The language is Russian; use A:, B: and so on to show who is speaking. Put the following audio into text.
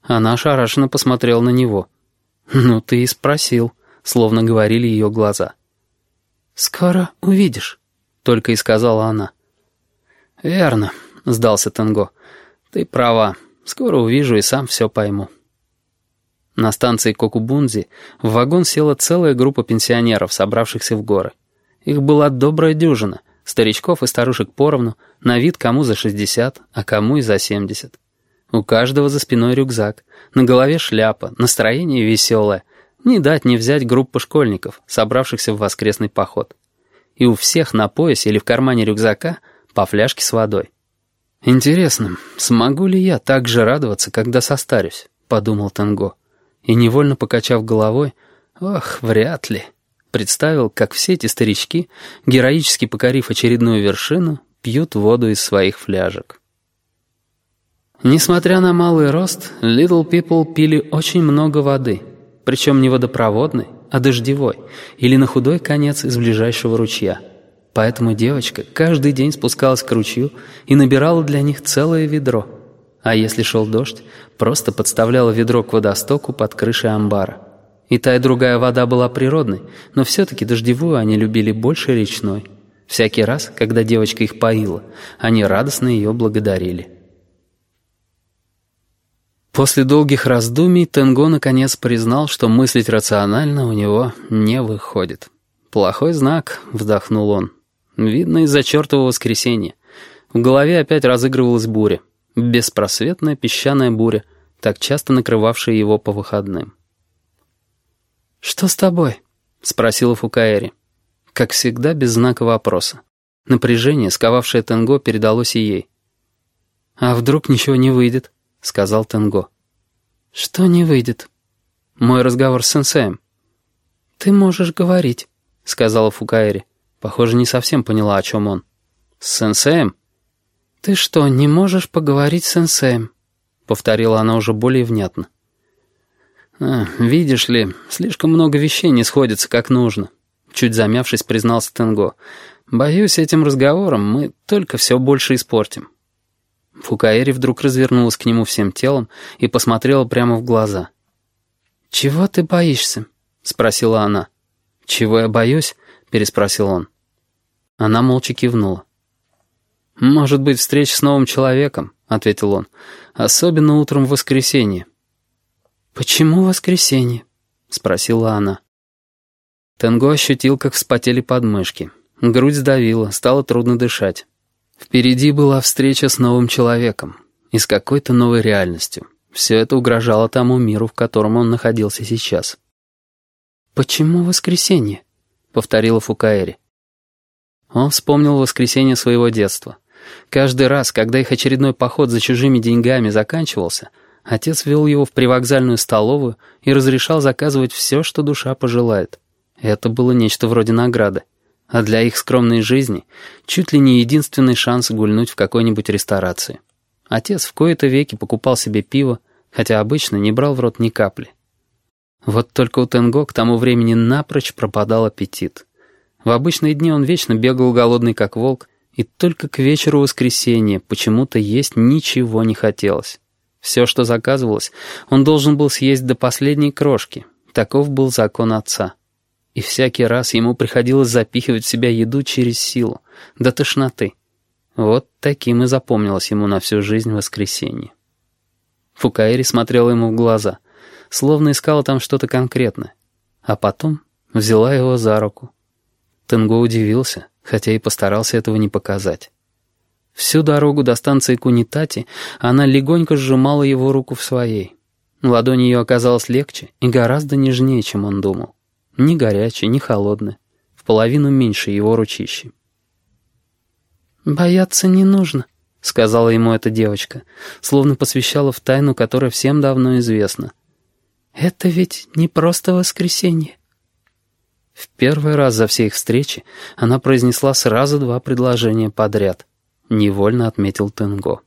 A: Она ошарашенно посмотрела на него. «Ну ты и спросил», — словно говорили ее глаза. «Скоро увидишь», — только и сказала она. «Верно», — сдался Тенго. «Ты права. Скоро увижу и сам все пойму». На станции Кокубунзи в вагон села целая группа пенсионеров, собравшихся в горы. Их была добрая дюжина, старичков и старушек поровну, на вид кому за 60, а кому и за 70. У каждого за спиной рюкзак, на голове шляпа, настроение веселое. Не дать не взять группа школьников, собравшихся в воскресный поход. И у всех на поясе или в кармане рюкзака по фляжке с водой. «Интересно, смогу ли я так же радоваться, когда состарюсь?» — подумал Тенго. И, невольно покачав головой, «Ох, вряд ли», представил, как все эти старички, героически покорив очередную вершину, пьют воду из своих фляжек. Несмотря на малый рост, Little People пили очень много воды, причем не водопроводной, а дождевой, или на худой конец из ближайшего ручья. Поэтому девочка каждый день спускалась к ручью и набирала для них целое ведро. А если шел дождь, просто подставляла ведро к водостоку под крышей амбара. И та, и другая вода была природной, но все-таки дождевую они любили больше речной. Всякий раз, когда девочка их поила, они радостно ее благодарили. После долгих раздумий Тенго наконец признал, что мыслить рационально у него не выходит. «Плохой знак», — вздохнул он. «Видно из-за чертового воскресенья. В голове опять разыгрывалась буря. Беспросветная песчаная буря, так часто накрывавшая его по выходным». «Что с тобой?» — спросила Фукаэри. Как всегда, без знака вопроса. Напряжение, сковавшее Тенго, передалось и ей. «А вдруг ничего не выйдет?» — сказал Тенго. «Что не выйдет?» «Мой разговор с сенсеем». «Ты можешь говорить», — сказала Фукаэри. Похоже, не совсем поняла, о чем он. «С сенсеем?» «Ты что, не можешь поговорить с сенсеем?» — повторила она уже более внятно. «Видишь ли, слишком много вещей не сходится как нужно», — чуть замявшись, признался Тенго. «Боюсь, этим разговором мы только все больше испортим». Фукаэри вдруг развернулась к нему всем телом и посмотрела прямо в глаза. «Чего ты боишься?» — спросила она. «Чего я боюсь?» — переспросил он. Она молча кивнула. «Может быть, встреча с новым человеком», — ответил он. «Особенно утром в воскресенье». «Почему воскресенье?» — спросила она. Тенго ощутил, как вспотели подмышки. Грудь сдавила, стало трудно дышать. Впереди была встреча с новым человеком и с какой-то новой реальностью. Все это угрожало тому миру, в котором он находился сейчас. «Почему воскресенье?» — повторила Фукаэри. Он вспомнил воскресенье своего детства. Каждый раз, когда их очередной поход за чужими деньгами заканчивался, отец вел его в привокзальную столовую и разрешал заказывать все, что душа пожелает. Это было нечто вроде награды. А для их скромной жизни чуть ли не единственный шанс гульнуть в какой-нибудь ресторации. Отец в кои-то веки покупал себе пиво, хотя обычно не брал в рот ни капли. Вот только у Тенго к тому времени напрочь пропадал аппетит. В обычные дни он вечно бегал голодный как волк, и только к вечеру воскресенья почему-то есть ничего не хотелось. Все, что заказывалось, он должен был съесть до последней крошки. Таков был закон отца. И всякий раз ему приходилось запихивать в себя еду через силу, до тошноты. Вот таким и запомнилось ему на всю жизнь воскресенье. Фукаэри смотрела ему в глаза, словно искала там что-то конкретное. А потом взяла его за руку. Тенго удивился, хотя и постарался этого не показать. Всю дорогу до станции Кунитати она легонько сжимала его руку в своей. Ладонь ее оказалась легче и гораздо нежнее, чем он думал. Ни горячее, ни холодное, в половину меньше его ручищи. «Бояться не нужно», — сказала ему эта девочка, словно посвящала в тайну, которая всем давно известна. «Это ведь не просто воскресенье». В первый раз за все их встречи она произнесла сразу 2 предложения подряд. Невольно отметил Тенго.